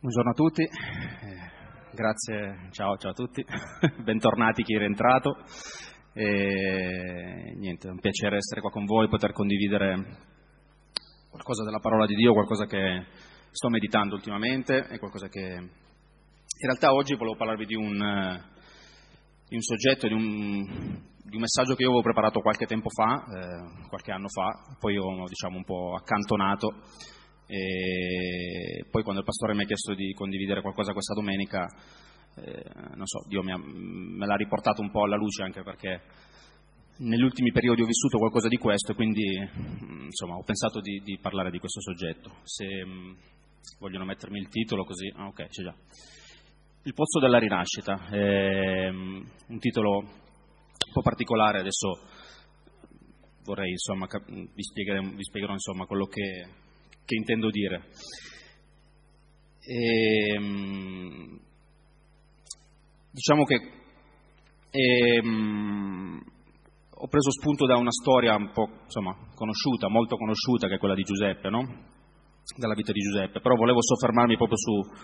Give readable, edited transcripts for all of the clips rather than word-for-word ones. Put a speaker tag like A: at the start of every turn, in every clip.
A: Buongiorno a tutti, grazie, ciao a tutti, bentornati chi è rientrato. Niente, è un piacere essere qua con voi, poter condividere qualcosa della parola di Dio, qualcosa che sto meditando ultimamente e qualcosa che in realtà oggi volevo parlarvi di un soggetto, di un messaggio che io avevo preparato qualche tempo fa, qualche anno fa, poi ho un po' accantonato. E poi quando il pastore mi ha chiesto di condividere qualcosa questa domenica, Dio me l'ha riportato un po' alla luce, anche perché negli ultimi periodi ho vissuto qualcosa di questo e quindi ho pensato di parlare di questo soggetto. Se vogliono mettermi il titolo così, ok, c'è già. Il pozzo della rinascita, è un titolo un po' particolare. Adesso vorrei vi spiegherò quello che intendo dire. Diciamo che ho preso spunto da una storia un po' conosciuta, molto conosciuta, che è quella di Giuseppe, no? Della vita di Giuseppe, però volevo soffermarmi proprio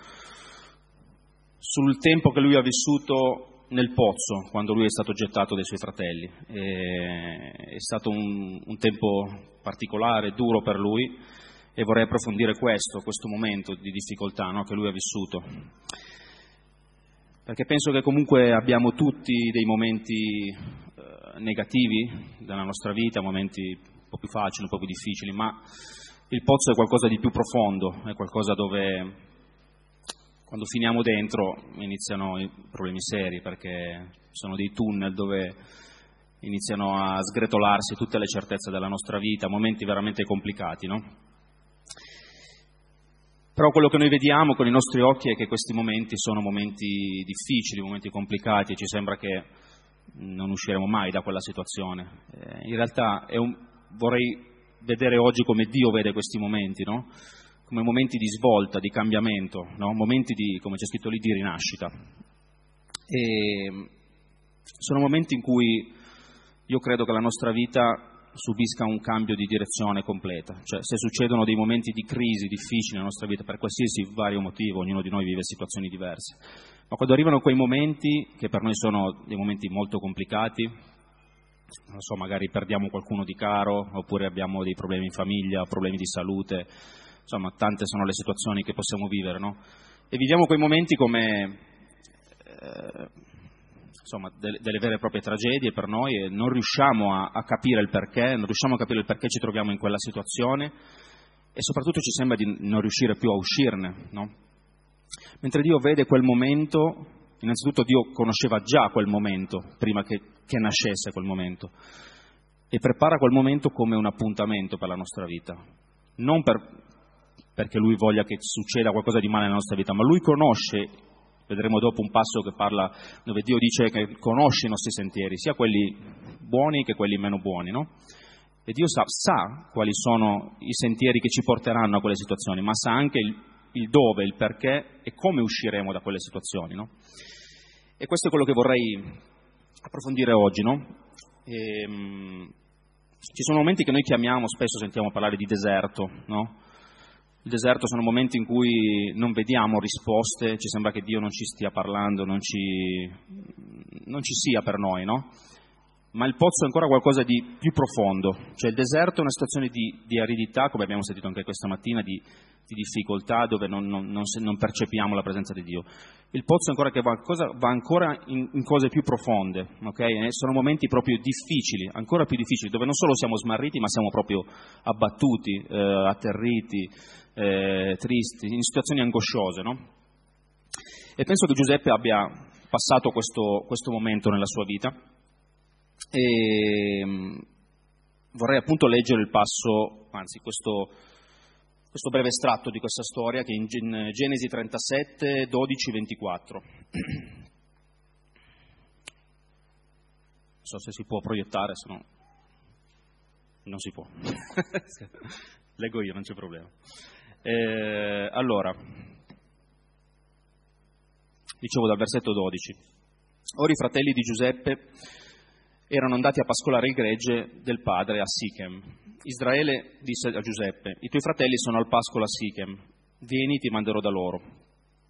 A: sul tempo che lui ha vissuto nel pozzo, quando lui è stato gettato dai suoi fratelli. È stato un tempo particolare, duro per lui, e vorrei approfondire questo momento di difficoltà, no, che lui ha vissuto, perché penso che comunque abbiamo tutti dei momenti negativi della nostra vita, momenti un po' più facili, un po' più difficili, ma il pozzo è qualcosa di più profondo, è qualcosa dove quando finiamo dentro iniziano i problemi seri, perché sono dei tunnel dove iniziano a sgretolarsi tutte le certezze della nostra vita, momenti veramente complicati, no? Però quello che noi vediamo con i nostri occhi è che questi momenti sono momenti difficili, momenti complicati, e ci sembra che non usciremo mai da quella situazione. In realtà vorrei vedere oggi come Dio vede questi momenti, no? Come momenti di svolta, di cambiamento, no? Momenti di, come c'è scritto lì, di rinascita. E sono momenti in cui io credo che la nostra vita subisca un cambio di direzione completa. Cioè, se succedono dei momenti di crisi difficili nella nostra vita, per qualsiasi vario motivo, ognuno di noi vive situazioni diverse, ma quando arrivano quei momenti, che per noi sono dei momenti molto complicati, non so, magari perdiamo qualcuno di caro, oppure abbiamo dei problemi in famiglia, problemi di salute, insomma tante sono le situazioni che possiamo vivere, no? E viviamo quei momenti come delle vere e proprie tragedie per noi, e non riusciamo a capire il perché, ci troviamo in quella situazione, e soprattutto ci sembra di non riuscire più a uscirne, no? Mentre Dio vede quel momento, innanzitutto Dio conosceva già quel momento, prima che nascesse quel momento, e prepara quel momento come un appuntamento per la nostra vita, non perché Lui voglia che succeda qualcosa di male nella nostra vita, ma Lui conosce. Vedremo dopo un passo che parla, dove Dio dice che conosce i nostri sentieri, sia quelli buoni che quelli meno buoni, no? E Dio sa quali sono i sentieri che ci porteranno a quelle situazioni, ma sa anche il dove, il perché e come usciremo da quelle situazioni, no? E questo è quello che vorrei approfondire oggi, no? Ci sono momenti che noi chiamiamo, spesso sentiamo parlare di deserto, no? Il deserto sono momenti in cui non vediamo risposte, ci sembra che Dio non ci stia parlando, non ci sia per noi, no? Ma il pozzo è ancora qualcosa di più profondo. Cioè il deserto è una situazione di aridità, come abbiamo sentito anche questa mattina, di difficoltà, dove non percepiamo la presenza di Dio. Il pozzo è ancora che va ancora in cose più profonde, ok? E sono momenti proprio difficili, ancora più difficili, dove non solo siamo smarriti, ma siamo proprio abbattuti, atterriti, tristi, in situazioni angosciose, no? E penso che Giuseppe abbia passato questo momento nella sua vita, e vorrei appunto leggere il passo, anzi questo breve estratto di questa storia, che è in Genesi 37, 12, 24. Non so se si può proiettare, se no non si può. Leggo io, non c'è problema. Allora, dicevo dal versetto 12. Ora i fratelli di Giuseppe erano andati a pascolare il gregge del padre a Sichem. Israele disse a Giuseppe: i tuoi fratelli sono al pascolo a Sichem, vieni, ti manderò da loro.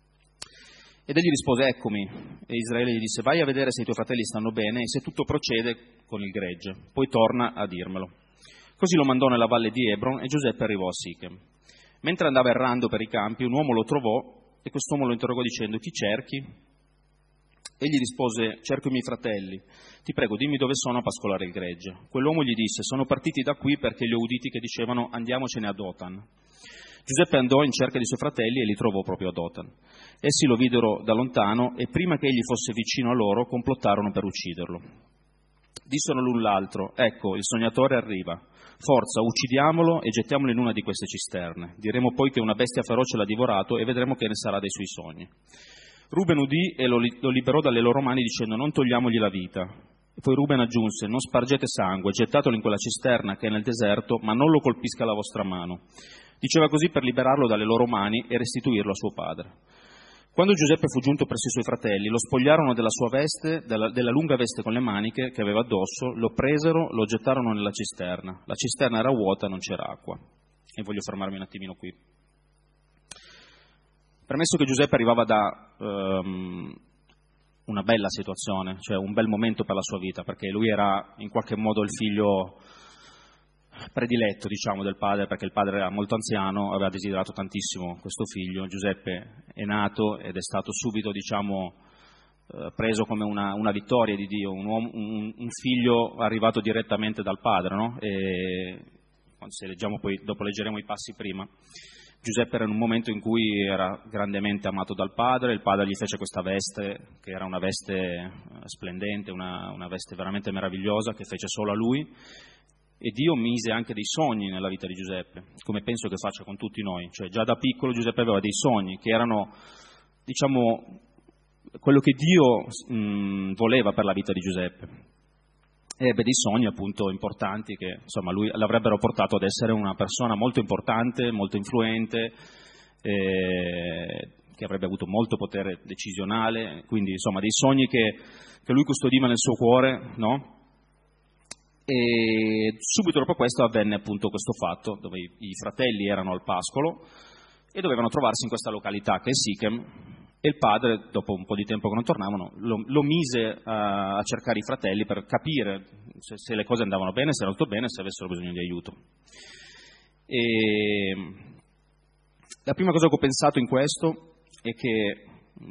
A: Ed egli rispose: eccomi. E Israele gli disse: vai a vedere se i tuoi fratelli stanno bene e se tutto procede con il gregge, poi torna a dirmelo. Così lo mandò nella valle di Hebron e Giuseppe arrivò a Sichem. Mentre andava errando per i campi, un uomo lo trovò e quest'uomo lo interrogò dicendo: chi cerchi? Egli rispose: cerco i miei fratelli, ti prego dimmi dove sono a pascolare il gregge. Quell'uomo gli disse: sono partiti da qui perché li ho uditi che dicevano andiamocene a Dotan. Giuseppe andò in cerca dei suoi fratelli e li trovò proprio a Dotan. Essi lo videro da lontano e prima che egli fosse vicino a loro complottarono per ucciderlo. Dissero l'un l'altro: ecco, il sognatore arriva. Forza, uccidiamolo e gettiamolo in una di queste cisterne. Diremo poi che una bestia feroce l'ha divorato e vedremo che ne sarà dei suoi sogni. Ruben udì e lo liberò dalle loro mani dicendo: non togliamogli la vita. E poi Ruben aggiunse: non spargete sangue, gettatelo in quella cisterna che è nel deserto, ma non lo colpisca la vostra mano. Diceva così per liberarlo dalle loro mani e restituirlo a suo padre. Quando Giuseppe fu giunto presso i suoi fratelli, lo spogliarono della sua veste, della lunga veste con le maniche che aveva addosso, lo presero, lo gettarono nella cisterna. La cisterna era vuota, non c'era acqua. E voglio fermarmi un attimino qui. Premesso che Giuseppe arrivava da una bella situazione, cioè un bel momento per la sua vita, perché lui era in qualche modo il figlio prediletto, diciamo, del padre, perché il padre era molto anziano, aveva desiderato tantissimo questo figlio. Giuseppe è nato ed è stato subito, diciamo, preso come una vittoria di Dio, un figlio arrivato direttamente dal padre, no? E se leggiamo poi, dopo leggeremo i passi prima, Giuseppe era in un momento in cui era grandemente amato dal padre, il padre gli fece questa veste, che era una veste splendente, una veste veramente meravigliosa, che fece solo a lui. E Dio mise anche dei sogni nella vita di Giuseppe, come penso che faccia con tutti noi. Cioè già da piccolo Giuseppe aveva dei sogni che erano, diciamo, quello che Dio voleva per la vita di Giuseppe. E ebbe dei sogni appunto importanti che, insomma, lui l'avrebbero portato ad essere una persona molto importante, molto influente, che avrebbe avuto molto potere decisionale, quindi insomma dei sogni che lui custodiva nel suo cuore, no? E subito dopo questo avvenne appunto questo fatto, dove i fratelli erano al pascolo e dovevano trovarsi in questa località che è Sichem, e il padre, dopo un po' di tempo che non tornavano, lo mise a cercare i fratelli per capire se le cose andavano bene, se era tutto bene, se avessero bisogno di aiuto. E la prima cosa che ho pensato in questo è che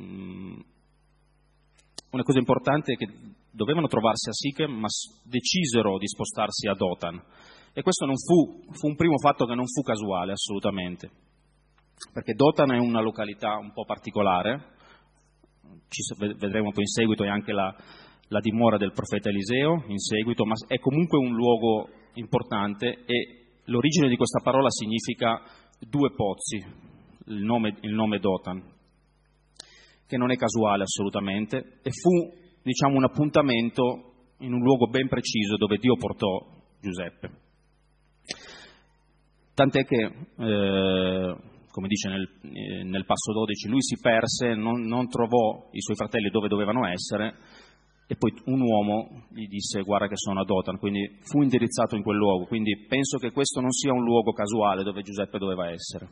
A: una cosa importante è che dovevano trovarsi a Sichem, ma decisero di spostarsi a Dotan. E questo non fu un primo fatto che non fu casuale, assolutamente. Perché Dotan è una località un po' particolare, vedremo poi in seguito, è anche la dimora del profeta Eliseo, in seguito, ma è comunque un luogo importante e l'origine di questa parola significa due pozzi, il nome Dotan, che non è casuale assolutamente, e fu, diciamo, un appuntamento in un luogo ben preciso dove Dio portò Giuseppe. Tant'è che, come dice nel passo 12, lui si perse, non trovò i suoi fratelli dove dovevano essere, e poi un uomo gli disse: guarda che sono a Dotan, quindi fu indirizzato in quel luogo. Quindi penso che questo non sia un luogo casuale dove Giuseppe doveva essere.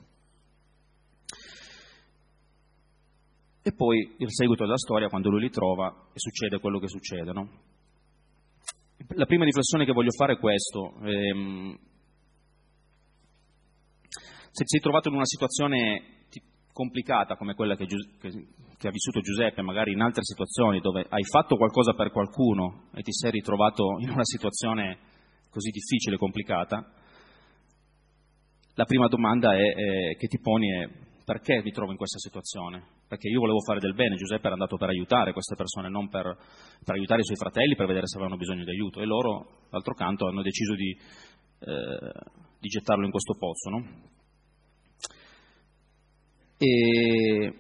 A: E poi il seguito della storia, quando lui li trova, e succede quello che succede, no? La prima riflessione che voglio fare è questo. Se ti sei trovato in una situazione complicata come quella che ha vissuto Giuseppe, magari in altre situazioni dove hai fatto qualcosa per qualcuno e ti sei ritrovato in una situazione così difficile e complicata, la prima domanda che ti poni è: perché mi trovo in questa situazione? Perché io volevo fare del bene, Giuseppe era andato per aiutare queste persone, non per aiutare i suoi fratelli, per vedere se avevano bisogno di aiuto, e loro, d'altro canto, hanno deciso di gettarlo in questo pozzo, no? E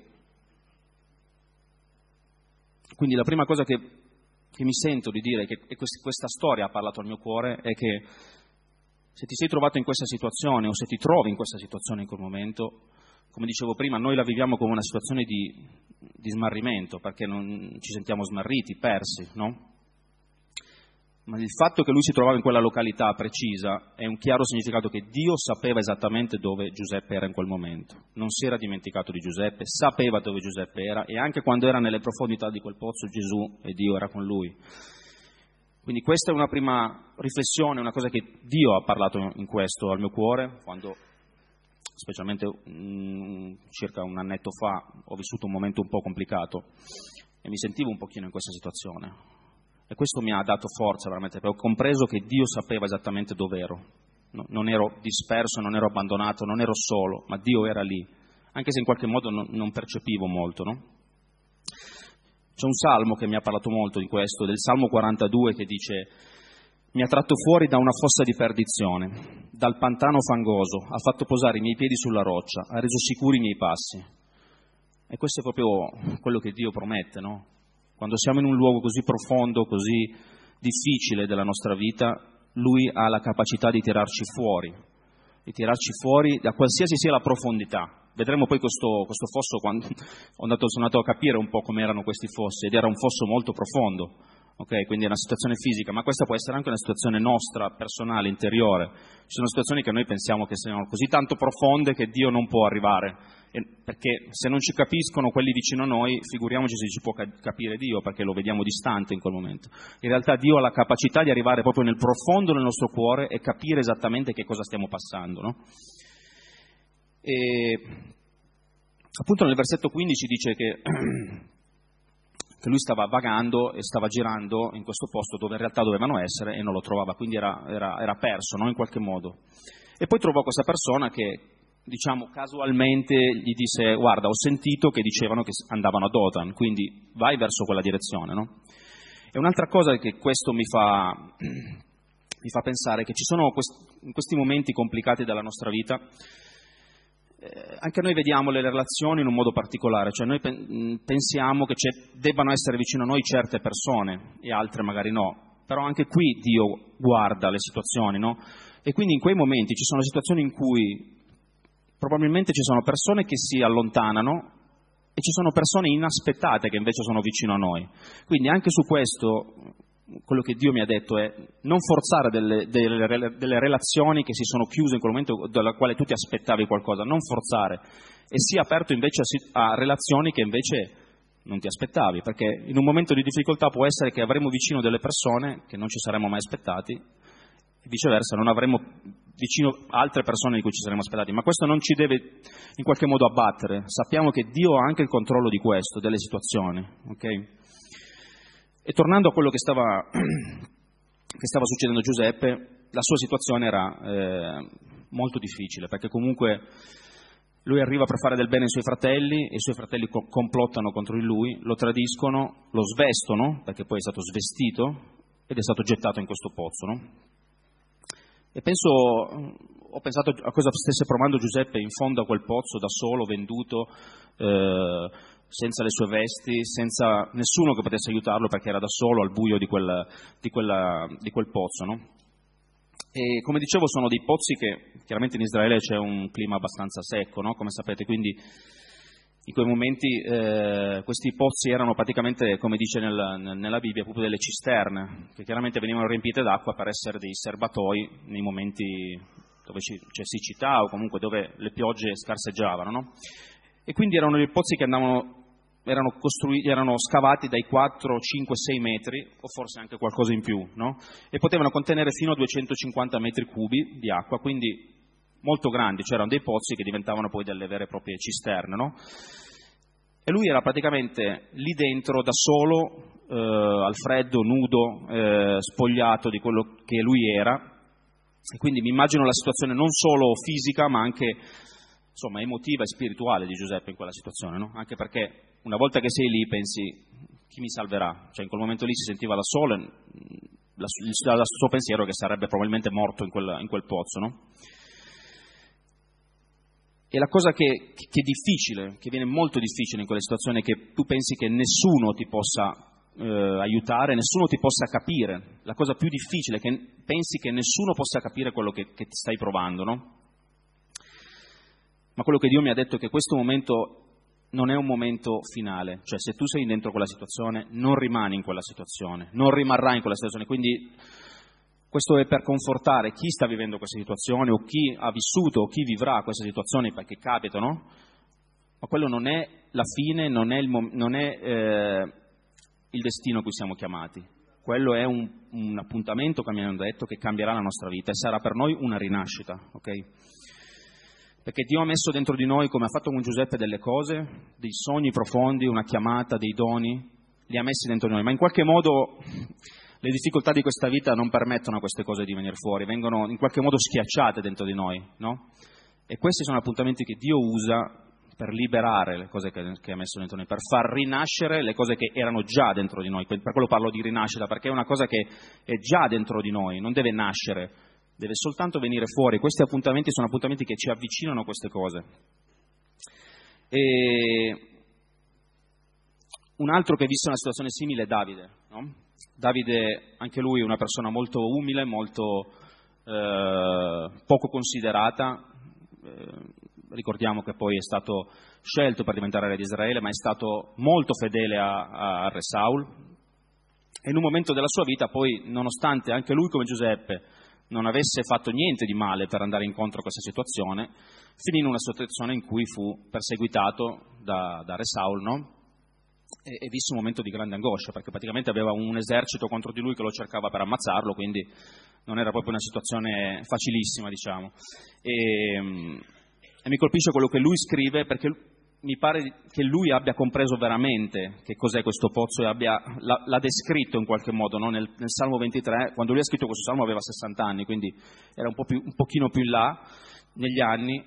A: quindi la prima cosa che mi sento di dire, che questa storia ha parlato al mio cuore, è che se ti sei trovato in questa situazione o se ti trovi in questa situazione in quel momento, come dicevo prima, noi la viviamo come una situazione di smarrimento, perché ci sentiamo smarriti, persi, no? ma il fatto che lui si trovava in quella località precisa è un chiaro significato che Dio sapeva esattamente dove Giuseppe era in quel momento. Non si era dimenticato di Giuseppe, sapeva dove Giuseppe era, e anche quando era nelle profondità di quel pozzo Gesù e Dio era con lui. Quindi questa è una prima riflessione, una cosa che Dio ha parlato in questo al mio cuore, quando specialmente circa un annetto fa ho vissuto un momento un po' complicato e mi sentivo un pochino in questa situazione. E questo mi ha dato forza veramente, perché ho compreso che Dio sapeva esattamente dove ero. Non ero disperso, non ero abbandonato, non ero solo, ma Dio era lì, anche se in qualche modo non percepivo molto, no? C'è un salmo che mi ha parlato molto di questo, del Salmo 42, che dice: mi ha tratto fuori da una fossa di perdizione, dal pantano fangoso, ha fatto posare i miei piedi sulla roccia, ha reso sicuri i miei passi. E questo è proprio quello che Dio promette, no? Quando siamo in un luogo così profondo, così difficile della nostra vita, Lui ha la capacità di tirarci fuori da qualsiasi sia la profondità. Vedremo poi questo fosso, quando sono andato a capire un po' come erano questi fossi, ed era un fosso molto profondo, ok? Quindi è una situazione fisica, ma questa può essere anche una situazione nostra, personale, interiore. Ci sono situazioni che noi pensiamo che siano così tanto profonde che Dio non può arrivare, perché se non ci capiscono quelli vicino a noi, figuriamoci se ci può capire Dio, perché lo vediamo distante in quel momento. In realtà Dio ha la capacità di arrivare proprio nel profondo del nostro cuore e capire esattamente che cosa stiamo passando, no? E appunto nel versetto 15 dice che lui stava vagando e stava girando in questo posto dove in realtà dovevano essere e non lo trovava, quindi era perso, no? In qualche modo. E poi trovò questa persona che, diciamo, casualmente gli disse: guarda, ho sentito che dicevano che andavano a Dothan, quindi vai verso quella direzione, no? E un'altra cosa che questo mi fa pensare è che ci sono in questi momenti complicati della nostra vita, anche noi vediamo le relazioni in un modo particolare, cioè noi pensiamo che debbano essere vicino a noi certe persone e altre magari no, però anche qui Dio guarda le situazioni, no? E quindi in quei momenti ci sono situazioni in cui probabilmente ci sono persone che si allontanano e ci sono persone inaspettate che invece sono vicino a noi. Quindi anche su questo quello che Dio mi ha detto è non forzare delle relazioni che si sono chiuse in quel momento, dalla quale tu ti aspettavi qualcosa, non forzare, e sii aperto invece a relazioni che invece non ti aspettavi, perché in un momento di difficoltà può essere che avremo vicino delle persone che non ci saremmo mai aspettati e viceversa non avremo vicino altre persone di cui ci saremmo aspettati, ma questo non ci deve in qualche modo abbattere. Sappiamo che Dio ha anche il controllo di questo, delle situazioni, ok? E tornando a quello che stava succedendo a Giuseppe, la sua situazione era molto difficile, perché comunque lui arriva per fare del bene ai suoi fratelli e i suoi fratelli complottano contro di lui, lo tradiscono, lo svestono, perché poi è stato svestito ed è stato gettato in questo pozzo, no? E ho pensato a cosa stesse provando Giuseppe in fondo a quel pozzo, da solo, venduto, senza le sue vesti, senza nessuno che potesse aiutarlo, perché era da solo al buio di quel pozzo, no? E come dicevo, sono dei pozzi che chiaramente in Israele c'è un clima abbastanza secco, no? Come sapete, quindi in quei momenti questi pozzi erano praticamente, come dice nella Bibbia, proprio delle cisterne, che chiaramente venivano riempite d'acqua per essere dei serbatoi nei momenti dove c'è siccità o comunque dove le piogge scarseggiavano, no? E quindi erano dei pozzi che erano scavati dai 4, 5, 6 metri, o forse anche qualcosa in più, no? E potevano contenere fino a 250 metri cubi di acqua, quindi molto grandi, c'erano dei pozzi che diventavano poi delle vere e proprie cisterne, no? E lui era praticamente lì dentro da solo, al freddo, nudo, spogliato di quello che lui era, e quindi mi immagino la situazione non solo fisica ma anche, insomma, emotiva e spirituale di Giuseppe in quella situazione, no? Anche perché una volta che sei lì pensi: chi mi salverà? Cioè in quel momento lì si sentiva da solo, il suo pensiero che sarebbe probabilmente morto in quel pozzo, no? E la cosa che è difficile, che viene molto difficile in quelle situazioni, è che tu pensi che nessuno ti possa aiutare, nessuno ti possa capire. La cosa più difficile è che pensi che nessuno possa capire quello che stai provando, no? Ma quello che Dio mi ha detto è che questo momento non è un momento finale, cioè se tu sei dentro quella situazione non rimani in quella situazione, non rimarrai in quella situazione, quindi Questo è per confortare chi sta vivendo queste situazioni, o chi ha vissuto, o chi vivrà queste situazioni, perché capitano, ma quello non è la fine, non è il destino a cui siamo chiamati. Quello è un appuntamento, che mi hanno detto, che cambierà la nostra vita e sarà per noi una rinascita, ok? Perché Dio ha messo dentro di noi, come ha fatto con Giuseppe, delle cose, dei sogni profondi, una chiamata, dei doni, li ha messi dentro di noi, ma in qualche modo le difficoltà di questa vita non permettono a queste cose di venire fuori, vengono in qualche modo schiacciate dentro di noi, no? E questi sono appuntamenti che Dio usa per liberare le cose che ha messo dentro di noi, per far rinascere le cose che erano già dentro di noi. Per quello parlo di rinascita, perché è una cosa che è già dentro di noi, non deve nascere, deve soltanto venire fuori. Questi appuntamenti sono appuntamenti che ci avvicinano a queste cose. E un altro che ha visto una situazione simile è Davide, no? Davide, anche lui, è una persona molto umile, molto poco considerata. Ricordiamo che poi è stato scelto per diventare re di Israele, ma è stato molto fedele a re Saul. E in un momento della sua vita poi, nonostante anche lui come Giuseppe non avesse fatto niente di male per andare incontro a questa situazione, finì in una situazione in cui fu perseguitato da re Saul, no? E visse un momento di grande angoscia, perché praticamente aveva un esercito contro di lui che lo cercava per ammazzarlo, quindi non era proprio una situazione facilissima, diciamo. E mi colpisce quello che lui scrive, perché mi pare che lui abbia compreso veramente che cos'è questo pozzo e l'ha descritto in qualche modo, no? Nel Salmo 23, quando lui ha scritto questo Salmo aveva 60 anni, quindi era un pochino più in là negli anni,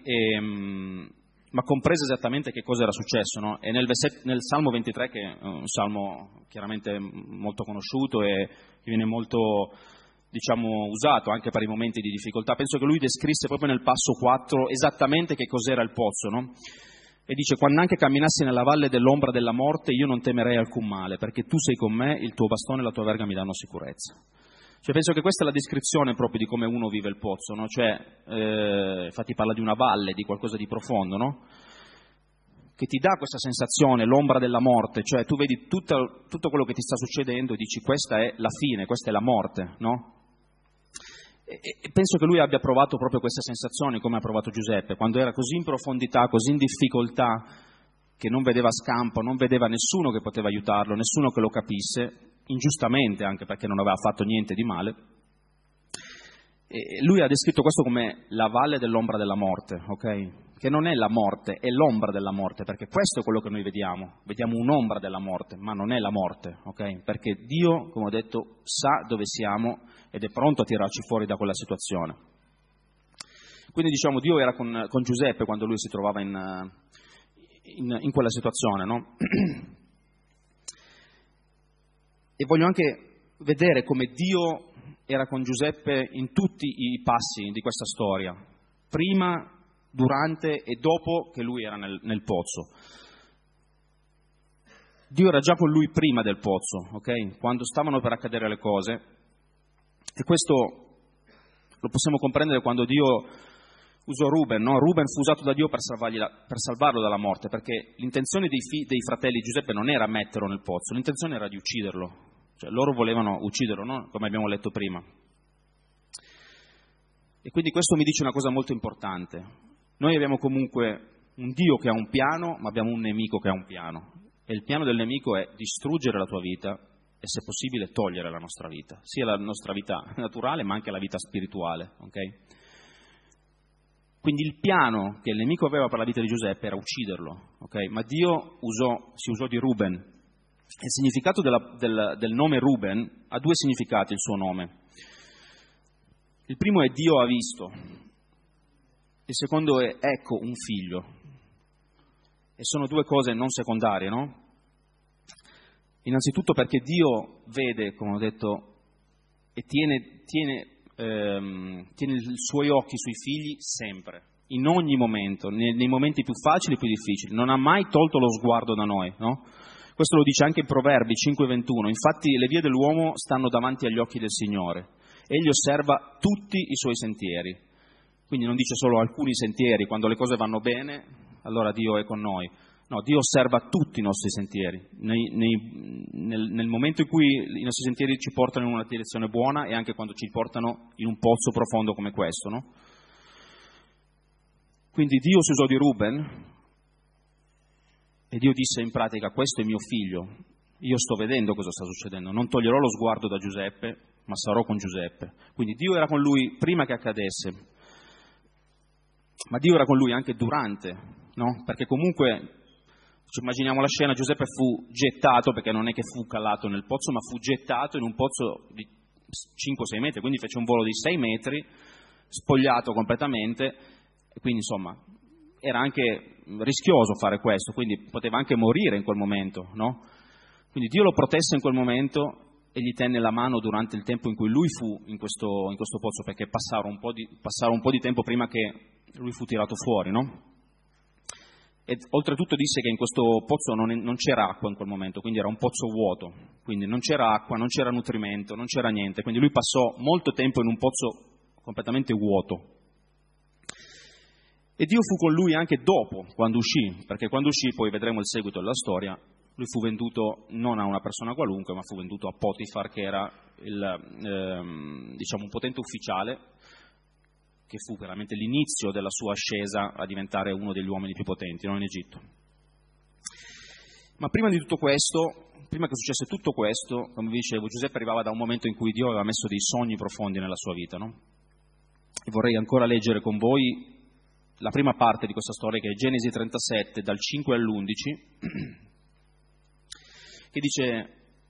A: ma comprese esattamente che cosa era successo, no? E nel Salmo 23, che è un salmo chiaramente molto conosciuto e che viene molto, diciamo, usato anche per i momenti di difficoltà, penso che lui descrisse proprio nel passo 4 esattamente che cos'era il pozzo, no? E dice: quando anche camminassi nella valle dell'ombra della morte, io non temerei alcun male, perché tu sei con me, il tuo bastone e la tua verga mi danno sicurezza. Cioè, penso che questa è la descrizione proprio di come uno vive il pozzo, no? Cioè, infatti parla di una valle, di qualcosa di profondo, no? Che ti dà questa sensazione, l'ombra della morte, cioè tu vedi tutto quello che ti sta succedendo e dici: questa è la fine, questa è la morte, no? E penso che lui abbia provato proprio questa sensazione, come ha provato Giuseppe, quando era così in profondità, così in difficoltà, che non vedeva scampo, non vedeva nessuno che poteva aiutarlo, nessuno che lo capisse, ingiustamente anche perché non aveva fatto niente di male. E lui ha descritto questo come la valle dell'ombra della morte, ok? Che non è la morte, è l'ombra della morte, perché questo è quello che noi vediamo un'ombra della morte, ma non è la morte, ok? Perché Dio, come ho detto, sa dove siamo ed è pronto a tirarci fuori da quella situazione. Quindi diciamo, Dio era con Giuseppe quando lui si trovava in quella situazione, no? E voglio anche vedere come Dio era con Giuseppe in tutti i passi di questa storia, prima, durante e dopo che lui era nel pozzo. Dio era già con lui prima del pozzo, ok? Quando stavano per accadere le cose. E questo lo possiamo comprendere quando Dio usò Ruben, no? Ruben fu usato da Dio per salvarlo dalla morte, perché l'intenzione dei fratelli Giuseppe non era metterlo nel pozzo, l'intenzione era di ucciderlo. Cioè, loro volevano ucciderlo, no? Come abbiamo letto prima. E quindi questo mi dice una cosa molto importante. Noi abbiamo comunque un Dio che ha un piano, ma abbiamo un nemico che ha un piano. E il piano del nemico è distruggere la tua vita e, se possibile, togliere la nostra vita. Sia la nostra vita naturale, ma anche la vita spirituale, ok? Quindi il piano che il nemico aveva per la vita di Giuseppe era ucciderlo, ok? Ma Dio si usò di Ruben. Il significato del nome Ruben ha due significati, il suo nome. Il primo è Dio ha visto, il secondo è ecco un figlio. E sono due cose non secondarie, no? Innanzitutto perché Dio vede, come ho detto, e tiene i suoi occhi sui figli sempre, in ogni momento, nei momenti più facili e più difficili. Non ha mai tolto lo sguardo da noi, no? Questo lo dice anche in Proverbi 5,21. Infatti le vie dell'uomo stanno davanti agli occhi del Signore. Egli osserva tutti i suoi sentieri. Quindi non dice solo alcuni sentieri, quando le cose vanno bene, allora Dio è con noi. No, Dio osserva tutti i nostri sentieri, nel momento in cui i nostri sentieri ci portano in una direzione buona e anche quando ci portano in un pozzo profondo come questo, no? Quindi Dio si usò di Ruben e Dio disse in pratica: questo è mio figlio, io sto vedendo cosa sta succedendo, non toglierò lo sguardo da Giuseppe, ma sarò con Giuseppe. Quindi Dio era con lui prima che accadesse, ma Dio era con lui anche durante, no? Perché comunque, ci immaginiamo la scena, Giuseppe fu gettato, perché non è che fu calato nel pozzo, ma fu gettato in un pozzo di 5-6 metri, quindi fece un volo di 6 metri, spogliato completamente, e quindi insomma era anche rischioso fare questo, quindi poteva anche morire in quel momento, no? Quindi Dio lo protesse in quel momento e gli tenne la mano durante il tempo in cui lui fu in questo pozzo, perché passava un po' di tempo prima che lui fu tirato fuori, no? E oltretutto disse che in questo pozzo non c'era acqua in quel momento, quindi era un pozzo vuoto, quindi non c'era acqua, non c'era nutrimento, non c'era niente, quindi lui passò molto tempo in un pozzo completamente vuoto. E Dio fu con lui anche dopo, quando uscì, perché quando uscì, poi vedremo il seguito della storia, lui fu venduto non a una persona qualunque, ma fu venduto a Potifar, che era un potente ufficiale, che fu veramente l'inizio della sua ascesa a diventare uno degli uomini più potenti, no, in Egitto. Ma prima di tutto questo, prima che successe tutto questo, come vi dicevo, Giuseppe arrivava da un momento in cui Dio aveva messo dei sogni profondi nella sua vita, no? E vorrei ancora leggere con voi la prima parte di questa storia, che è Genesi 37, dal 5 all'11, che dice: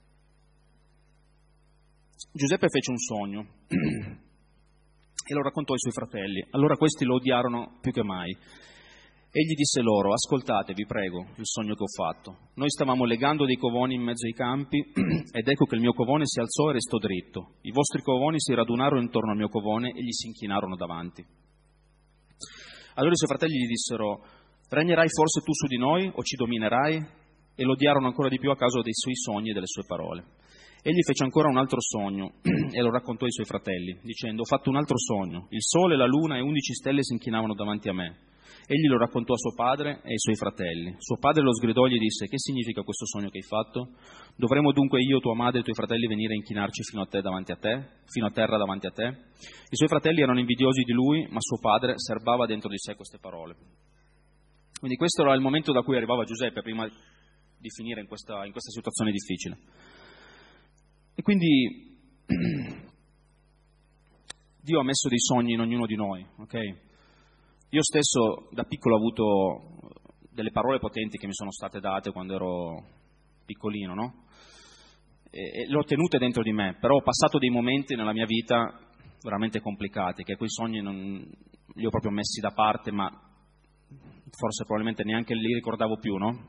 A: Giuseppe fece un sogno e lo raccontò ai suoi fratelli. Allora questi lo odiarono più che mai. Egli disse loro: ascoltate, vi prego, il sogno che ho fatto. Noi stavamo legando dei covoni in mezzo ai campi ed ecco che il mio covone si alzò e restò dritto. I vostri covoni si radunarono intorno al mio covone e gli si inchinarono davanti. Allora i suoi fratelli gli dissero: regnerai forse tu su di noi o ci dominerai? E lo odiarono ancora di più a causa dei suoi sogni e delle sue parole. Egli fece ancora un altro sogno e lo raccontò ai suoi fratelli, dicendo: ho fatto un altro sogno. Il sole, la luna e 11 stelle si inchinavano davanti a me. Egli lo raccontò a suo padre e ai suoi fratelli. Suo padre lo sgridò e gli disse: che significa questo sogno che hai fatto? Dovremmo dunque io, tua madre e i tuoi fratelli venire a inchinarci fino a terra davanti a te? I suoi fratelli erano invidiosi di lui, ma suo padre serbava dentro di sé queste parole. Quindi questo era il momento da cui arrivava Giuseppe prima di finire in questa situazione difficile. E quindi Dio ha messo dei sogni in ognuno di noi, ok? Io stesso da piccolo ho avuto delle parole potenti che mi sono state date quando ero piccolino, no? E le ho tenute dentro di me, però ho passato dei momenti nella mia vita veramente complicati, che quei sogni non li ho proprio messi da parte, ma forse probabilmente neanche li ricordavo più, no?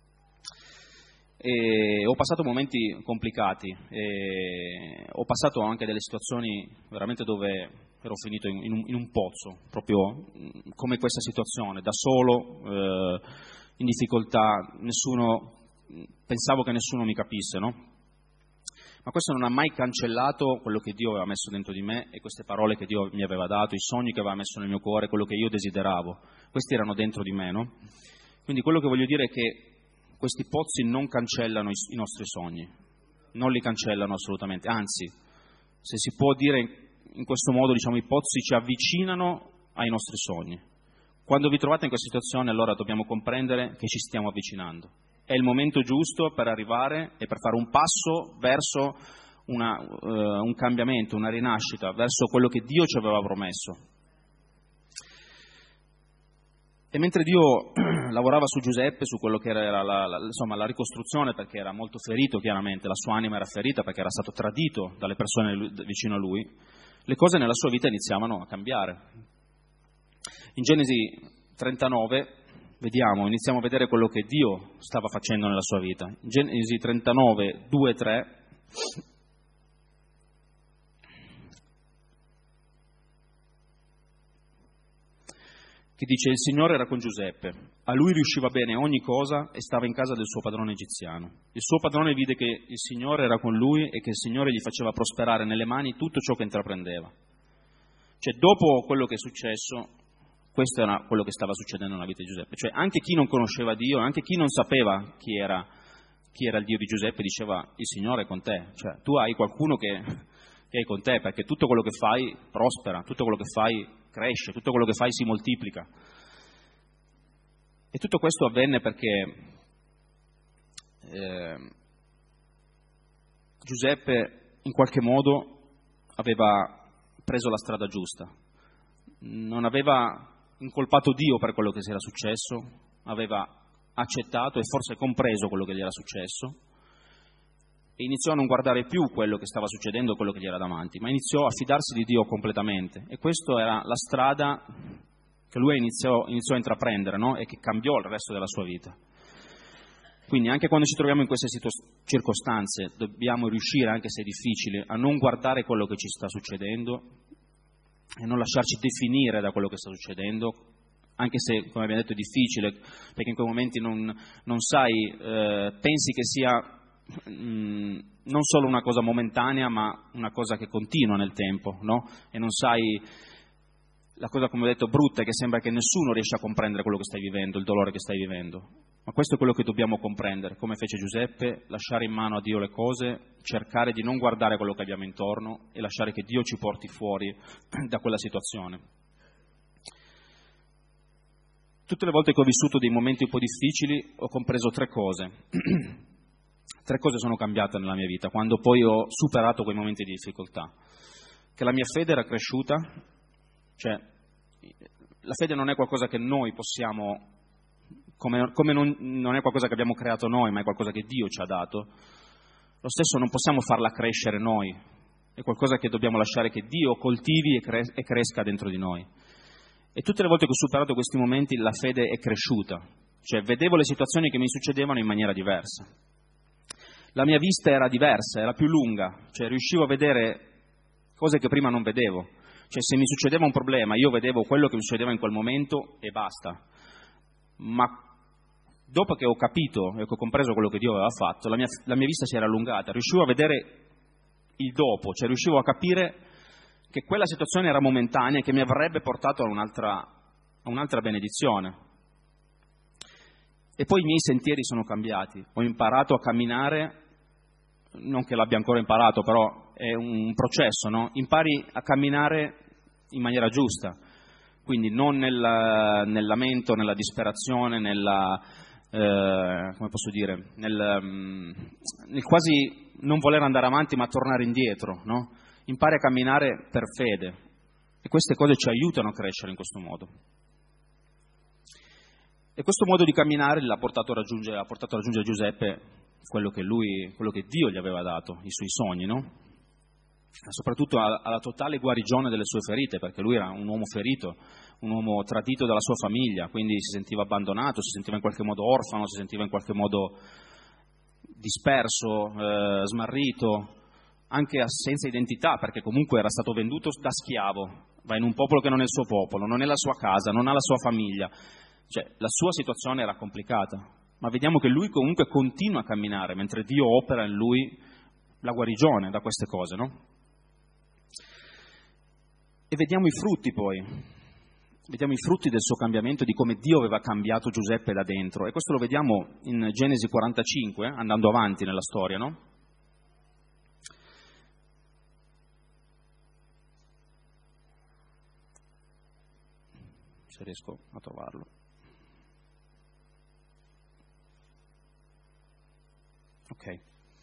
A: E ho passato momenti complicati, e ho passato anche delle situazioni veramente dove ero finito in un pozzo, proprio come questa situazione, da solo, in difficoltà, pensavo che nessuno mi capisse, no? Ma questo non ha mai cancellato quello che Dio aveva messo dentro di me e queste parole che Dio mi aveva dato, i sogni che aveva messo nel mio cuore, quello che io desideravo. Questi erano dentro di me, no? Quindi quello che voglio dire è che questi pozzi non cancellano i nostri sogni, non li cancellano assolutamente, anzi, se si può dire in questo modo, diciamo, i pozzi ci avvicinano ai nostri sogni. Quando vi trovate in questa situazione, allora dobbiamo comprendere che ci stiamo avvicinando. È il momento giusto per arrivare e per fare un passo verso un cambiamento, una rinascita, verso quello che Dio ci aveva promesso. E mentre Dio lavorava su Giuseppe, su quello che era la ricostruzione, perché era molto ferito chiaramente, la sua anima era ferita perché era stato tradito dalle persone vicino a lui, le cose nella sua vita iniziavano a cambiare. In Genesi 39 iniziamo a vedere quello che Dio stava facendo nella sua vita. In Genesi 39, 2 e 3, che dice: il Signore era con Giuseppe, a lui riusciva bene ogni cosa e stava in casa del suo padrone egiziano. Il suo padrone vide che il Signore era con lui e che il Signore gli faceva prosperare nelle mani tutto ciò che intraprendeva. Cioè, dopo quello che è successo, questo era quello che stava succedendo nella vita di Giuseppe. Cioè anche chi non conosceva Dio, anche chi non sapeva chi era il Dio di Giuseppe, diceva: il Signore è con te, cioè tu hai qualcuno che è con te, perché tutto quello che fai prospera, tutto quello che fai cresce, tutto quello che fai si moltiplica. E tutto questo avvenne perché Giuseppe in qualche modo aveva preso la strada giusta, non aveva incolpato Dio per quello che si era successo, aveva accettato e forse compreso quello che gli era successo e iniziò a non guardare più quello che stava succedendo, quello che gli era davanti, ma iniziò a fidarsi di Dio completamente. E questa era la strada che lui iniziò a intraprendere, no? E che cambiò il resto della sua vita. Quindi anche quando ci troviamo in queste circostanze dobbiamo riuscire, anche se è difficile, a non guardare quello che ci sta succedendo e non lasciarci definire da quello che sta succedendo, anche se, come abbiamo detto, è difficile, perché in quei momenti non sai, pensi che sia non solo una cosa momentanea, ma una cosa che continua nel tempo, no? E non sai, la cosa, come ho detto, brutta è che sembra che nessuno riesca a comprendere quello che stai vivendo, il dolore che stai vivendo. Ma questo è quello che dobbiamo comprendere, come fece Giuseppe: lasciare in mano a Dio le cose, cercare di non guardare quello che abbiamo intorno e lasciare che Dio ci porti fuori da quella situazione. Tutte le volte che ho vissuto dei momenti un po' difficili ho compreso tre cose. Tre cose sono cambiate nella mia vita quando poi ho superato quei momenti di difficoltà. Che la mia fede era cresciuta, cioè la fede non è qualcosa che noi possiamo, come non è qualcosa che abbiamo creato noi, ma è qualcosa che Dio ci ha dato. Lo stesso non possiamo farla crescere noi, è qualcosa che dobbiamo lasciare che Dio coltivi e cresca dentro di noi. E tutte le volte che ho superato questi momenti la fede è cresciuta, cioè vedevo le situazioni che mi succedevano in maniera diversa. La mia vista era diversa, era più lunga, cioè riuscivo a vedere cose che prima non vedevo. Cioè se mi succedeva un problema io vedevo quello che mi succedeva in quel momento e basta. Ma dopo che ho capito e che ho compreso quello che Dio aveva fatto, la mia vista si era allungata, riuscivo a vedere il dopo, cioè riuscivo a capire che quella situazione era momentanea e che mi avrebbe portato a un'altra benedizione. E poi i miei sentieri sono cambiati, ho imparato a camminare, non che l'abbia ancora imparato, però è un processo, no? Impari a camminare in maniera giusta, quindi non nel lamento, nella disperazione, come posso dire, nel quasi non voler andare avanti ma tornare indietro, no? Impari a camminare per fede e queste cose ci aiutano a crescere in questo modo. E questo modo di camminare l'ha portato a raggiungere Giuseppe quello che Dio gli aveva dato, i suoi sogni, no? Soprattutto alla totale guarigione delle sue ferite, perché lui era un uomo ferito, un uomo tradito dalla sua famiglia, quindi si sentiva abbandonato, si sentiva in qualche modo orfano, si sentiva in qualche modo disperso, smarrito, anche senza identità, perché comunque era stato venduto da schiavo, va in un popolo che non è il suo popolo, non è la sua casa, non ha la sua famiglia, cioè la sua situazione era complicata, ma vediamo che lui comunque continua a camminare, mentre Dio opera in lui la guarigione da queste cose, no? E vediamo i frutti poi, vediamo i frutti del suo cambiamento, di come Dio aveva cambiato Giuseppe da dentro, e questo lo vediamo in Genesi 45, andando avanti nella storia, no? Se riesco a trovarlo. Ok.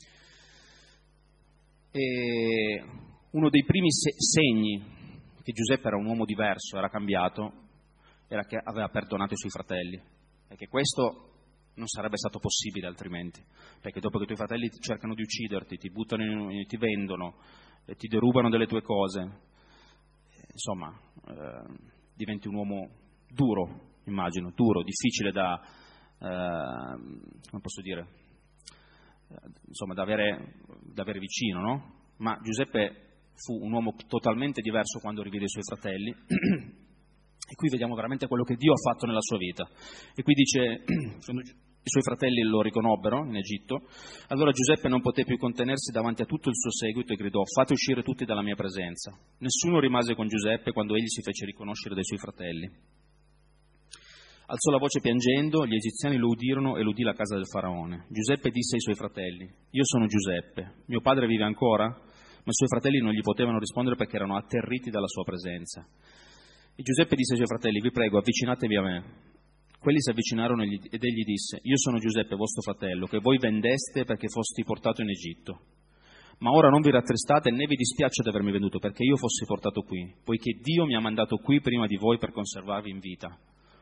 A: E uno dei primi segni che Giuseppe era un uomo diverso, era cambiato, era che aveva perdonato i suoi fratelli, e che questo non sarebbe stato possibile altrimenti, perché dopo che i tuoi fratelli cercano di ucciderti, ti buttano, ti vendono, ti derubano delle tue cose, insomma, diventi un uomo duro, immagino, duro, difficile da, come posso dire, insomma, da avere vicino, no? Ma Giuseppe fu un uomo totalmente diverso quando rivide i suoi fratelli, e qui vediamo veramente quello che Dio ha fatto nella sua vita. E qui dice, quando i suoi fratelli lo riconobbero in Egitto, allora Giuseppe non poté più contenersi davanti a tutto il suo seguito e gridò: fate uscire tutti dalla mia presenza. Nessuno rimase con Giuseppe quando egli si fece riconoscere dai suoi fratelli. Alzò la voce piangendo, gli egiziani lo udirono e lo udì la casa del faraone. Giuseppe disse ai suoi fratelli: io sono Giuseppe, mio padre vive ancora? Ma i suoi fratelli non gli potevano rispondere perché erano atterriti dalla sua presenza. E Giuseppe disse ai suoi fratelli: vi prego, avvicinatevi a me. Quelli si avvicinarono ed egli disse: io sono Giuseppe, vostro fratello, che voi vendeste perché fosti portato in Egitto. Ma ora non vi rattristate né vi dispiace di avermi venduto perché io fossi portato qui, poiché Dio mi ha mandato qui prima di voi per conservarvi in vita.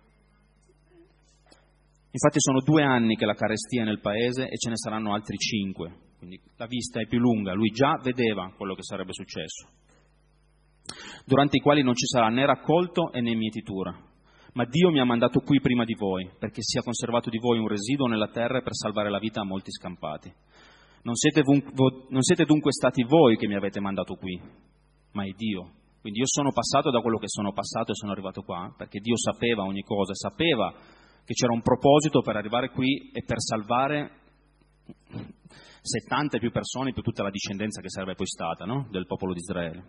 A: Infatti sono 2 anni che la carestia è nel paese e ce ne saranno altri 5, quindi la vista è più lunga, lui già vedeva quello che sarebbe successo, durante i quali non ci sarà né raccolto né mietitura, ma Dio mi ha mandato qui prima di voi, perché sia conservato di voi un residuo nella terra per salvare la vita a molti scampati. Non siete dunque stati voi che mi avete mandato qui, ma è Dio. Quindi io sono passato da quello che sono passato e sono arrivato qua, perché Dio sapeva ogni cosa, sapeva che c'era un proposito per arrivare qui e per salvare 70 e più persone, più tutta la discendenza che sarebbe poi stata, no? Del popolo di Israele.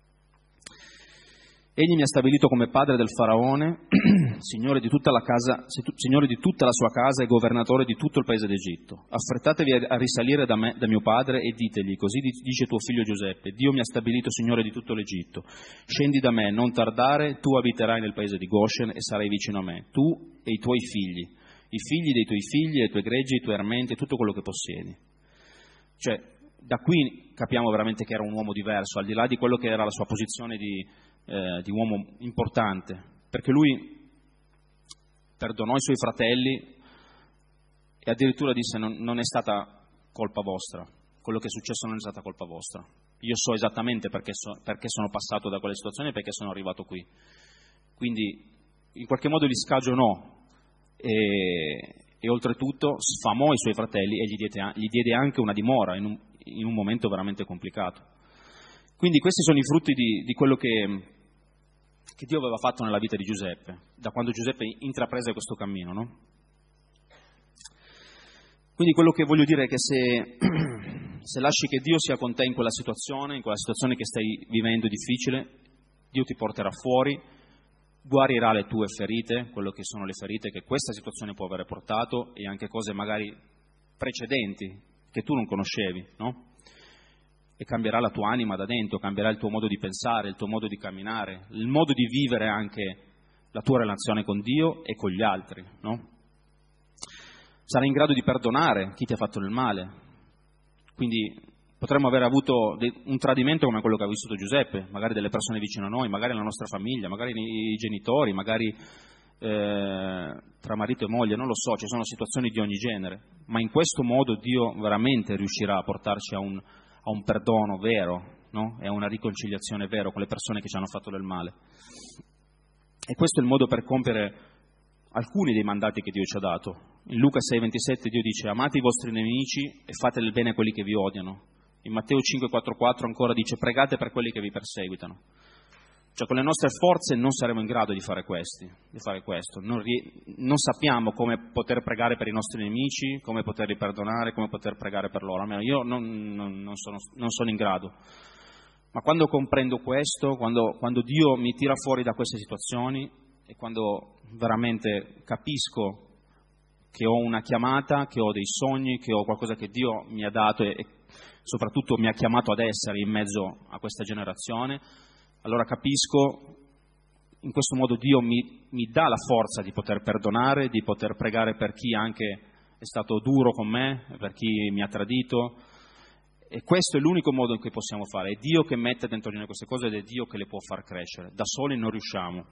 A: Egli mi ha stabilito come padre del faraone, signore di tutta la sua casa e governatore di tutto il paese d'Egitto. Affrettatevi a risalire da mio padre e ditegli, così dice tuo figlio Giuseppe, Dio mi ha stabilito signore di tutto l'Egitto. Scendi da me, non tardare, tu abiterai nel paese di Goshen e sarai vicino a me, tu e i tuoi figli, i figli dei tuoi figli, e i tuoi greggi, i tuoi armenti e tutto quello che possiedi. Cioè, da qui capiamo veramente che era un uomo diverso, al di là di quello che era la sua posizione di uomo importante, perché lui perdonò i suoi fratelli e addirittura disse non è stata colpa vostra, quello che è successo non è stata colpa vostra, io so esattamente perché sono passato da quelle situazioni e perché sono arrivato qui. Quindi in qualche modo li scagionò e oltretutto sfamò i suoi fratelli e gli diede anche una dimora in un momento veramente complicato. Quindi questi sono i frutti di quello che Dio aveva fatto nella vita di Giuseppe, da quando Giuseppe intraprese questo cammino, no? Quindi quello che voglio dire è che se lasci che Dio sia con te in quella situazione che stai vivendo difficile, Dio ti porterà fuori, guarirà le tue ferite, quello che sono le ferite che questa situazione può avere portato e anche cose magari precedenti che tu non conoscevi, no? E cambierà la tua anima da dentro, cambierà il tuo modo di pensare, il tuo modo di camminare, il modo di vivere anche la tua relazione con Dio e con gli altri, no? Sarai in grado di perdonare chi ti ha fatto del male. Quindi potremmo aver avuto un tradimento come quello che ha vissuto Giuseppe, magari delle persone vicino a noi, magari la nostra famiglia, magari i genitori, magari tra marito e moglie, non lo so, ci sono situazioni di ogni genere, ma in questo modo Dio veramente riuscirà a portarci a un perdono vero, no? E a una riconciliazione vera con le persone che ci hanno fatto del male. E questo è il modo per compiere alcuni dei mandati che Dio ci ha dato. In Luca 6,27 Dio dice: amate i vostri nemici e fate del bene a quelli che vi odiano. In Matteo 5,4 ancora dice: pregate per quelli che vi perseguitano. Cioè con le nostre forze non saremo in grado di fare questo. Non sappiamo come poter pregare per i nostri nemici, come poterli perdonare, come poter pregare per loro. Almeno io non sono in grado. Ma quando comprendo questo, quando Dio mi tira fuori da queste situazioni e quando veramente capisco che ho una chiamata, che ho dei sogni, che ho qualcosa che Dio mi ha dato e soprattutto mi ha chiamato ad essere in mezzo a questa generazione, allora capisco, in questo modo Dio mi dà la forza di poter perdonare, di poter pregare per chi anche è stato duro con me, per chi mi ha tradito. E questo è l'unico modo in cui possiamo fare. È Dio che mette dentro di noi queste cose ed è Dio che le può far crescere. Da soli non riusciamo.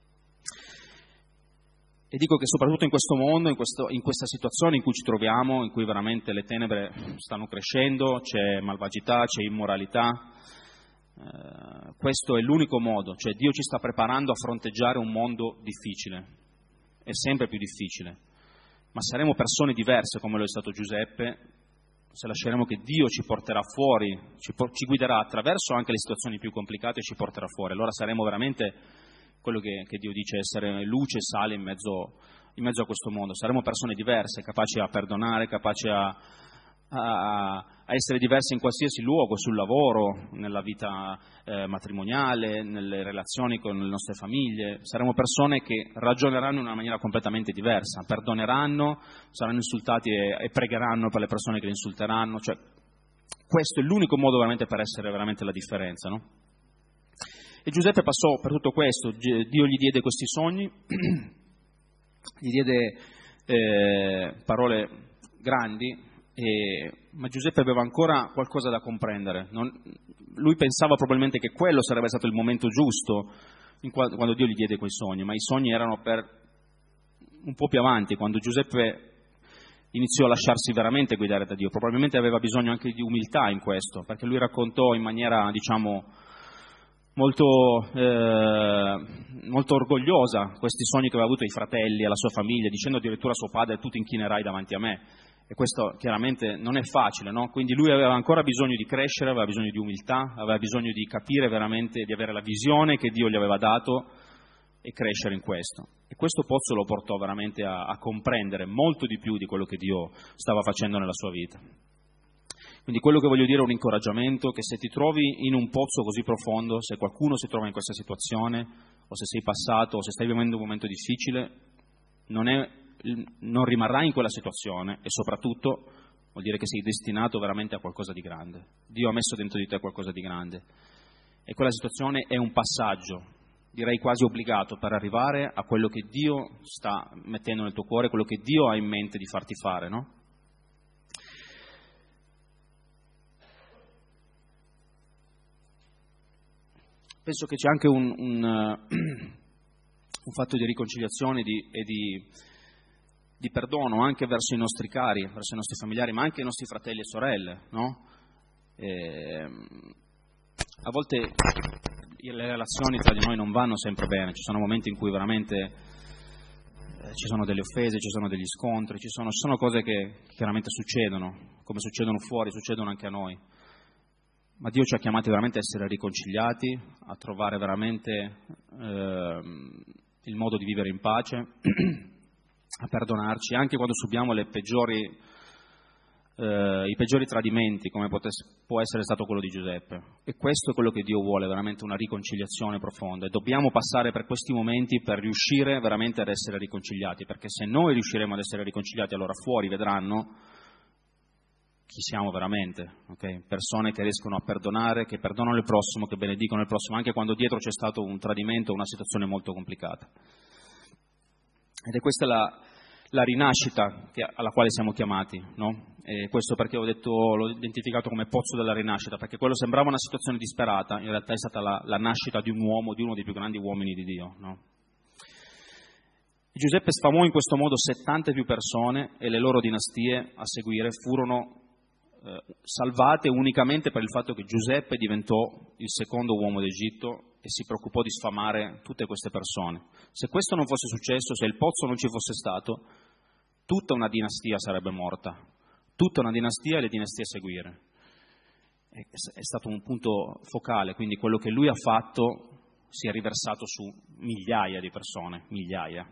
A: E dico che soprattutto in questo mondo, in questa situazione in cui ci troviamo, in cui veramente le tenebre stanno crescendo, c'è malvagità, c'è immoralità, questo è l'unico modo, cioè Dio ci sta preparando a fronteggiare un mondo difficile, è sempre più difficile, ma saremo persone diverse come lo è stato Giuseppe, se lasceremo che Dio ci porterà fuori, ci guiderà attraverso anche le situazioni più complicate e ci porterà fuori, allora saremo veramente quello che Dio dice, essere luce e sale in mezzo a questo mondo, saremo persone diverse, capaci a perdonare, capaci a a essere diversi in qualsiasi luogo, sul lavoro, nella vita matrimoniale, nelle relazioni con le nostre famiglie. Saremo persone che ragioneranno in una maniera completamente diversa, perdoneranno, saranno insultati e pregheranno per le persone che li insulteranno. Cioè, questo è l'unico modo veramente per essere veramente la differenza, no? E Giuseppe passò per tutto questo. Dio gli diede questi sogni, gli diede parole grandi, ma Giuseppe aveva ancora qualcosa da comprendere. Lui pensava probabilmente che quello sarebbe stato il momento giusto quando Dio gli diede quei sogni, ma i sogni erano per un po' più avanti, quando Giuseppe iniziò a lasciarsi veramente guidare da Dio. Probabilmente aveva bisogno anche di umiltà in questo, perché lui raccontò in maniera, diciamo, molto orgogliosa questi sogni che aveva avuto ai fratelli, alla sua famiglia, dicendo addirittura a suo padre: tu ti inchinerai davanti a me. E questo chiaramente non è facile, no? Quindi lui aveva ancora bisogno di crescere, aveva bisogno di umiltà, aveva bisogno di capire veramente, di avere la visione che Dio gli aveva dato e crescere in questo. E questo pozzo lo portò veramente a comprendere molto di più di quello che Dio stava facendo nella sua vita. Quindi quello che voglio dire è un incoraggiamento, che se ti trovi in un pozzo così profondo, se qualcuno si trova in questa situazione, o se sei passato, o se stai vivendo un momento difficile, non rimarrai in quella situazione, e soprattutto vuol dire che sei destinato veramente a qualcosa di grande. Dio ha messo dentro di te qualcosa di grande, e quella situazione è un passaggio, direi quasi obbligato, per arrivare a quello che Dio sta mettendo nel tuo cuore, quello che Dio ha in mente di farti fare, no? Penso che c'è anche un fatto di riconciliazione e di perdono anche verso i nostri cari, verso i nostri familiari, ma anche i nostri fratelli e sorelle, no? A volte le relazioni tra di noi non vanno sempre bene, ci sono momenti in cui veramente ci sono delle offese, ci sono degli scontri, ci sono cose che chiaramente succedono, come succedono fuori, succedono anche a noi. Ma Dio ci ha chiamati veramente a essere riconciliati, a trovare veramente il modo di vivere in pace, a perdonarci, anche quando subiamo i peggiori tradimenti, come può essere stato quello di Giuseppe. E questo è quello che Dio vuole, veramente una riconciliazione profonda. E dobbiamo passare per questi momenti per riuscire veramente ad essere riconciliati, perché se noi riusciremo ad essere riconciliati, allora fuori vedranno chi siamo veramente, okay? Persone che riescono a perdonare, che perdonano il prossimo, che benedicono il prossimo, anche quando dietro c'è stato un tradimento o una situazione molto complicata. Ed è questa la rinascita alla quale siamo chiamati, no? E questo perché l'ho identificato come pozzo della rinascita, perché quello sembrava una situazione disperata, in realtà è stata la nascita di un uomo, di uno dei più grandi uomini di Dio, no? Giuseppe sfamò in questo modo 70 più persone, e le loro dinastie a seguire furono salvate unicamente per il fatto che Giuseppe diventò il secondo uomo d'Egitto e si preoccupò di sfamare tutte queste persone. Se questo non fosse successo, se il pozzo non ci fosse stato, tutta una dinastia sarebbe morta, tutta una dinastia e le dinastie a seguire. È stato un punto focale, quindi quello che lui ha fatto si è riversato su migliaia di persone, migliaia.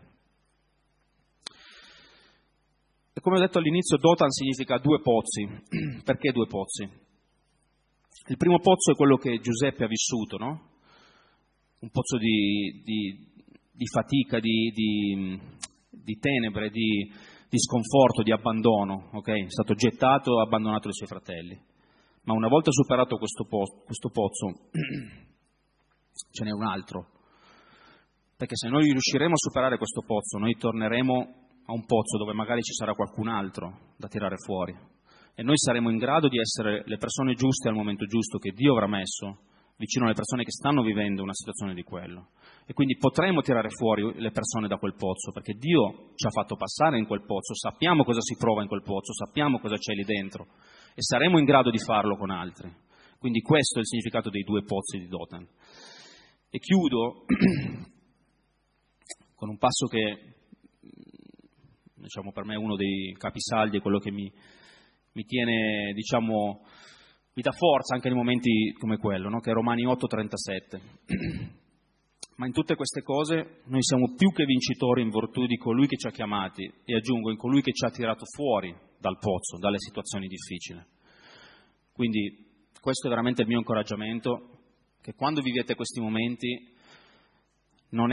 A: E come ho detto all'inizio, Dothan significa due pozzi. Perché due pozzi? Il primo pozzo è quello che Giuseppe ha vissuto, no? Un pozzo di fatica, di tenebre, di sconforto, di abbandono, ok? È stato gettato e abbandonato dai suoi fratelli. Ma una volta superato questo pozzo, ce n'è un altro. Perché se noi riusciremo a superare questo pozzo, noi torneremo a un pozzo dove magari ci sarà qualcun altro da tirare fuori, e noi saremo in grado di essere le persone giuste al momento giusto che Dio avrà messo vicino alle persone che stanno vivendo una situazione di quello, e quindi potremo tirare fuori le persone da quel pozzo, perché Dio ci ha fatto passare in quel pozzo, sappiamo cosa si prova in quel pozzo, sappiamo cosa c'è lì dentro, e saremo in grado di farlo con altri. Quindi questo è il significato dei due pozzi di Dothan. E chiudo con un passo che, diciamo, per me è uno dei capisaldi, è quello che mi tiene, diciamo, mi dà forza anche nei momenti come quello, no? Che è Romani 8,37. Ma in tutte queste cose noi siamo più che vincitori in virtù di colui che ci ha chiamati, e aggiungo, in colui che ci ha tirato fuori dal pozzo, dalle situazioni difficili. Quindi questo è veramente il mio incoraggiamento, che quando vivete questi momenti non è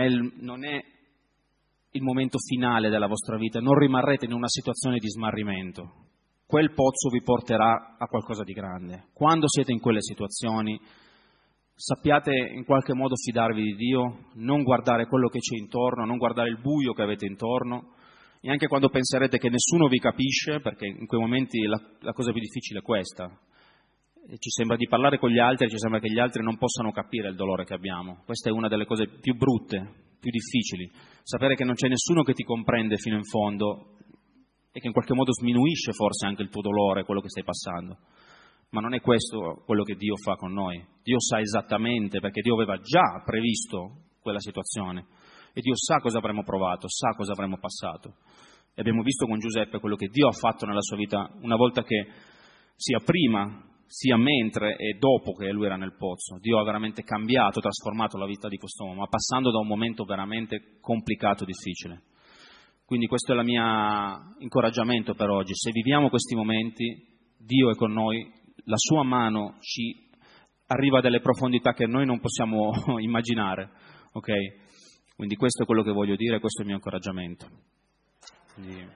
A: il momento finale della vostra vita, non rimarrete in una situazione di smarrimento. Quel pozzo vi porterà a qualcosa di grande. Quando siete in quelle situazioni, sappiate in qualche modo fidarvi di Dio, non guardare quello che c'è intorno, non guardare il buio che avete intorno, e anche quando penserete che nessuno vi capisce, perché in quei momenti la cosa più difficile è questa. Ci sembra di parlare con gli altri, ci sembra che gli altri non possano capire il dolore che abbiamo. Questa è una delle cose più brutte, più difficili. Sapere che non c'è nessuno che ti comprende fino in fondo e che in qualche modo sminuisce forse anche il tuo dolore, quello che stai passando. Ma non è questo quello che Dio fa con noi. Dio sa esattamente, perché Dio aveva già previsto quella situazione. E Dio sa cosa avremmo provato, sa cosa avremmo passato. E abbiamo visto con Giuseppe quello che Dio ha fatto nella sua vita, una volta che sia prima, sia mentre e dopo che lui era nel pozzo. Dio ha veramente cambiato, trasformato la vita di quest'uomo, ma passando da un momento veramente complicato e difficile. Quindi questo è il mio incoraggiamento per oggi. Se viviamo questi momenti, Dio è con noi, la sua mano ci arriva a delle profondità che noi non possiamo immaginare, ok? Quindi questo è quello che voglio dire, questo è il mio incoraggiamento. Quindi...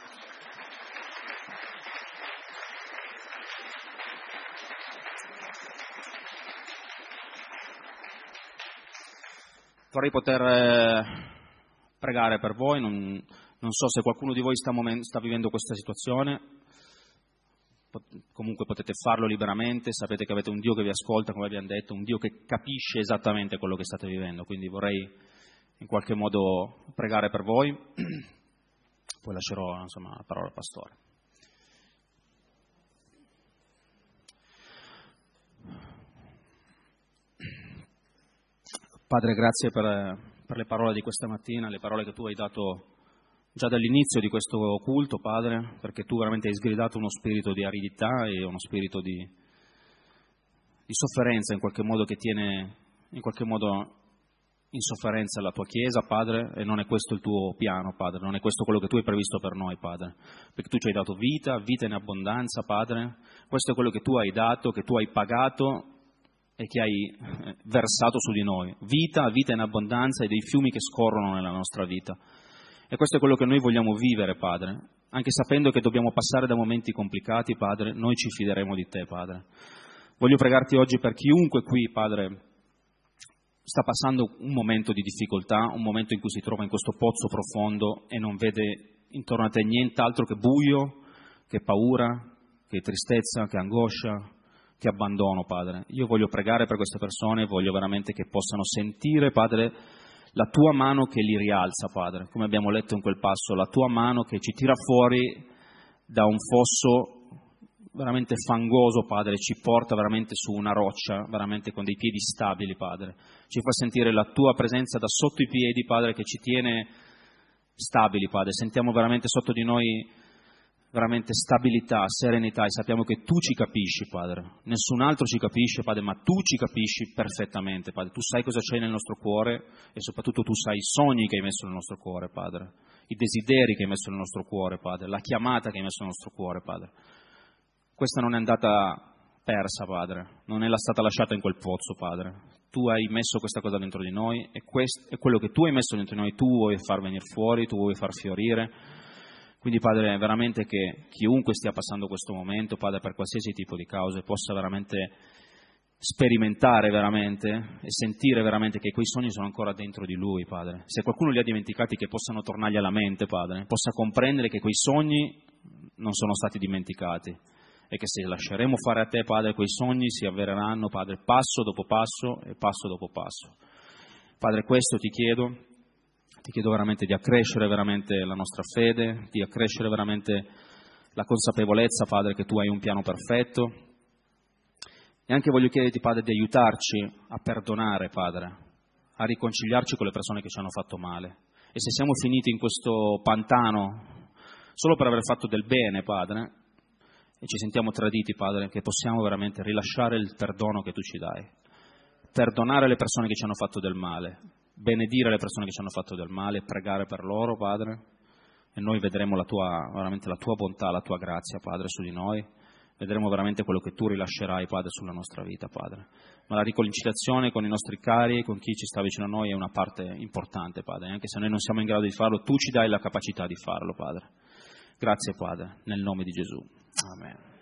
A: vorrei poter pregare per voi, non so se qualcuno di voi sta vivendo questa situazione, comunque potete farlo liberamente, sapete che avete un Dio che vi ascolta, come abbiamo detto, un Dio che capisce esattamente quello che state vivendo, quindi vorrei in qualche modo pregare per voi, poi lascerò la parola al pastore. Padre, grazie per le parole di questa mattina, le parole che tu hai dato già dall'inizio di questo culto, Padre, perché tu veramente hai sgridato uno spirito di aridità e uno spirito di sofferenza in qualche modo che tiene in qualche modo in sofferenza la tua Chiesa, Padre, e non è questo il tuo piano, Padre, non è questo quello che tu hai previsto per noi, Padre, perché tu ci hai dato vita in abbondanza, Padre, questo è quello che tu hai dato, che tu hai pagato e che hai versato su di noi, vita in abbondanza e dei fiumi che scorrono nella nostra vita. E questo è quello che noi vogliamo vivere, Padre, anche sapendo che dobbiamo passare da momenti complicati, Padre, noi ci fideremo di Te, Padre. Voglio pregarti oggi per chiunque qui, Padre, sta passando un momento di difficoltà, un momento in cui si trova in questo pozzo profondo e non vede intorno a te nient'altro che buio, che paura, che tristezza, che angoscia, che abbandono, Padre. Io voglio pregare per queste persone, voglio veramente che possano sentire, Padre, la tua mano che li rialza, Padre, come abbiamo letto in quel passo, la tua mano che ci tira fuori da un fosso veramente fangoso, Padre, ci porta veramente su una roccia, veramente con dei piedi stabili, Padre. Ci fa sentire la tua presenza da sotto i piedi, Padre, che ci tiene stabili, Padre. Sentiamo veramente sotto di noi veramente stabilità, serenità e sappiamo che tu ci capisci, Padre. Nessun altro ci capisce, Padre, ma tu ci capisci perfettamente, Padre. Tu sai cosa c'è nel nostro cuore e soprattutto tu sai i sogni che hai messo nel nostro cuore, Padre. I desideri che hai messo nel nostro cuore, Padre. La chiamata che hai messo nel nostro cuore, Padre. Questa non è andata persa, Padre. Non è stata lasciata in quel pozzo, Padre. Tu hai messo questa cosa dentro di noi e quello che tu hai messo dentro di noi tu vuoi far venire fuori, tu vuoi far fiorire. Quindi, Padre, veramente che chiunque stia passando questo momento, Padre, per qualsiasi tipo di cause, possa veramente sperimentare veramente e sentire veramente che quei sogni sono ancora dentro di lui, Padre. Se qualcuno li ha dimenticati, che possano tornargli alla mente, Padre, possa comprendere che quei sogni non sono stati dimenticati e che se lasceremo fare a te, Padre, quei sogni si avvereranno, Padre, passo dopo passo e passo dopo passo. Padre, questo ti chiedo veramente di accrescere veramente la nostra fede, di accrescere veramente la consapevolezza, Padre, che tu hai un piano perfetto. E anche voglio chiederti, Padre, di aiutarci a perdonare, Padre, a riconciliarci con le persone che ci hanno fatto male. E se siamo finiti in questo pantano solo per aver fatto del bene, Padre, e ci sentiamo traditi, Padre, che possiamo veramente rilasciare il perdono che tu ci dai. Perdonare le persone che ci hanno fatto del male, benedire le persone che ci hanno fatto del male, pregare per loro, Padre, e noi vedremo veramente la tua bontà, la tua grazia, Padre, su di noi, vedremo veramente quello che Tu rilascerai, Padre, sulla nostra vita, Padre. Ma la riconciliazione con i nostri cari, con chi ci sta vicino a noi, è una parte importante, Padre. Anche se noi non siamo in grado di farlo, Tu ci dai la capacità di farlo, Padre. Grazie, Padre, nel nome di Gesù. Amen.